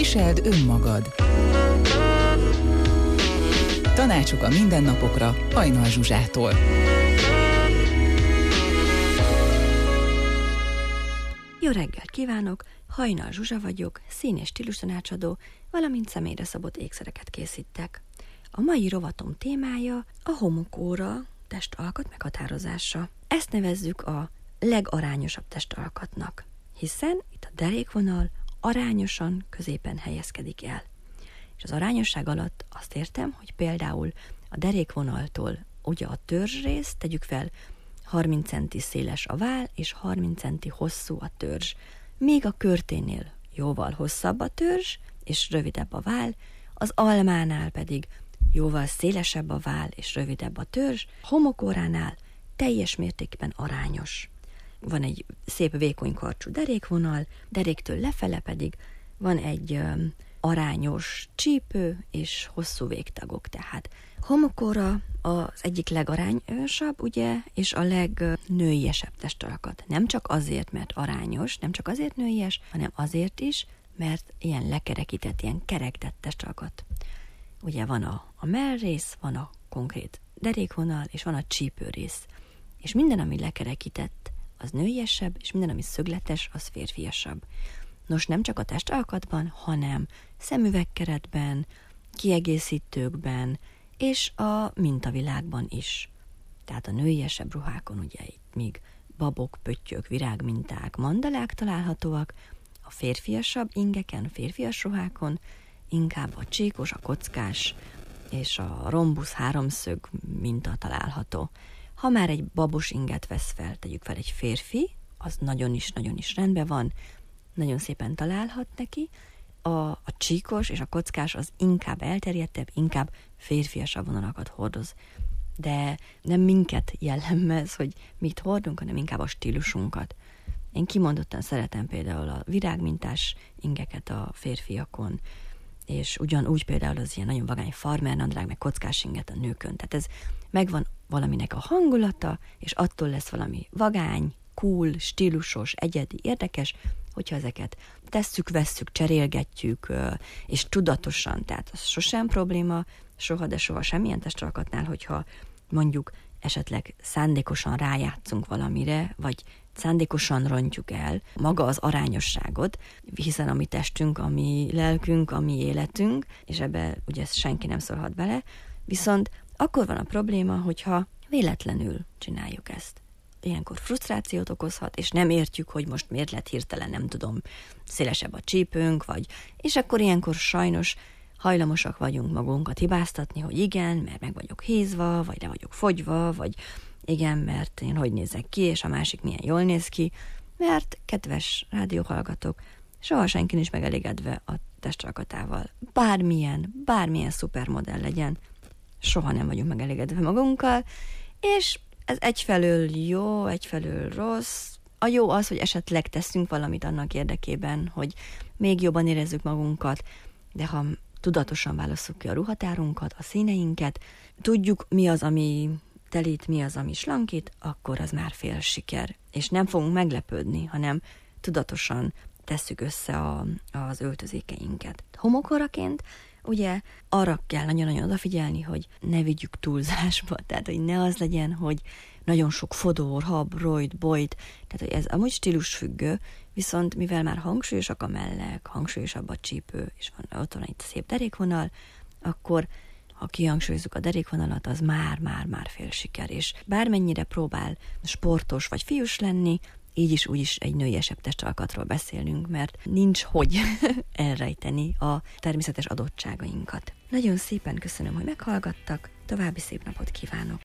Viseld önmagad. Tanácsok a mindennapokra Hajnal Zsuzsától. Jó reggelt kívánok! Hajnal Zsuzsa vagyok, szín- és stílustanácsadó, valamint személyre szabott ékszereket készítek. A mai rovatom témája a homokóra testalkat meghatározása. Ezt nevezzük a legarányosabb testalkatnak, hiszen itt a derékvonal arányosan középen helyezkedik el. És az arányosság alatt azt értem, hogy például a derékvonaltól ugye a törzsrész, tegyük fel, 30 centi széles a váll, és 30 centi hosszú a törzs. Míg a körténél jóval hosszabb a törzs, és rövidebb a váll, az almánál pedig jóval szélesebb a váll, és rövidebb a törzs, homokóránál teljes mértékben arányos. Van egy szép vékony karcsú derékvonal, deréktől lefele pedig van egy arányos csípő és hosszú végtagok, tehát homokóra az egyik legarányosabb, ugye, és a legnőiesebb testalkat. Nem csak azért, mert arányos, nem csak azért nőies, hanem azért is, mert ilyen lekerekített, ilyen kerektett testalkat. Ugye van a mellrész, van a konkrét derékvonal, és van a csípőrész. És minden, ami lekerekített, az nőiesebb, és minden, ami szögletes, az férfiasabb. Nos, nem csak a testalkatban, hanem szemüvegkeretben, kiegészítőkben, és a mintavilágban is. Tehát a nőiesebb ruhákon ugye itt még babok, pöttyök, virágminták, mandalák találhatóak, a férfiasabb ingeken, férfias ruhákon inkább a csíkos, a kockás és a rombusz háromszög minta található. Ha már egy babos inget vesz fel, tegyük fel egy férfi, az nagyon is rendben van, nagyon szépen találhat neki. A csíkos és a kockás az inkább elterjedtebb, inkább férfiasabb vonalakat hordoz. De nem minket jellemez, hogy mit hordunk, hanem inkább a stílusunkat. Én kimondottan szeretem például a virágmintás ingeket a férfiakon, és ugyanúgy például az ilyen nagyon vagány farmernadrág, meg kockás inget a nőkön. Tehát ez megvan valaminek a hangulata, és attól lesz valami vagány, cool, stílusos, egyedi, érdekes, hogyha ezeket tesszük, vesszük, cserélgetjük, és tudatosan, tehát az sosem probléma, soha, de soha semmilyen testalkatnál, hogyha mondjuk esetleg szándékosan rájátszunk valamire, vagy szándékosan rontjuk el maga az arányosságot, hiszen a mi testünk, a mi lelkünk, a mi életünk, és ebbe ugye senki nem szólhat bele, viszont akkor van a probléma, hogyha véletlenül csináljuk ezt. Ilyenkor frusztrációt okozhat, és nem értjük, hogy most miért lett hirtelen, nem tudom, szélesebb a csípőnk, és akkor ilyenkor sajnos hajlamosak vagyunk magunkat hibáztatni, hogy igen, mert meg vagyok hízva, vagy le vagyok fogyva, vagy igen, mert én hogy nézek ki, és a másik milyen jól néz ki, mert, kedves rádióhallgatók, soha senki nincs megelégedve a testalkatával. Bármilyen szupermodell legyen, soha nem vagyunk megelégedve magunkkal, és ez egyfelől jó, egyfelől rossz. A jó az, hogy esetleg teszünk valamit annak érdekében, hogy még jobban érezzük magunkat, de ha tudatosan válasszuk ki a ruhatárunkat, a színeinket, tudjuk, mi az, ami telít, mi az, ami slankít, akkor az már fél siker. És nem fogunk meglepődni, hanem tudatosan tesszük össze az öltözékeinket. Homokóraként ugye arra kell nagyon-nagyon odafigyelni, hogy ne vigyük túlzásba, tehát hogy ne az legyen, hogy nagyon sok fodor, hab, rojt, bojt, tehát hogy ez amúgy stílusfüggő, viszont mivel már hangsúlyosak a mellek, hangsúlyosabb a csípő, és ott van egy szép derékvonal, akkor ha kihangsúlyozzuk a derékvonalat, az már fél siker, és bármennyire próbál sportos vagy fiús lenni, így is úgyis egy nőiesebb testalkatról beszélünk, mert nincs hogy elrejteni a természetes adottságainkat. Nagyon szépen köszönöm, hogy meghallgattak, további szép napot kívánok!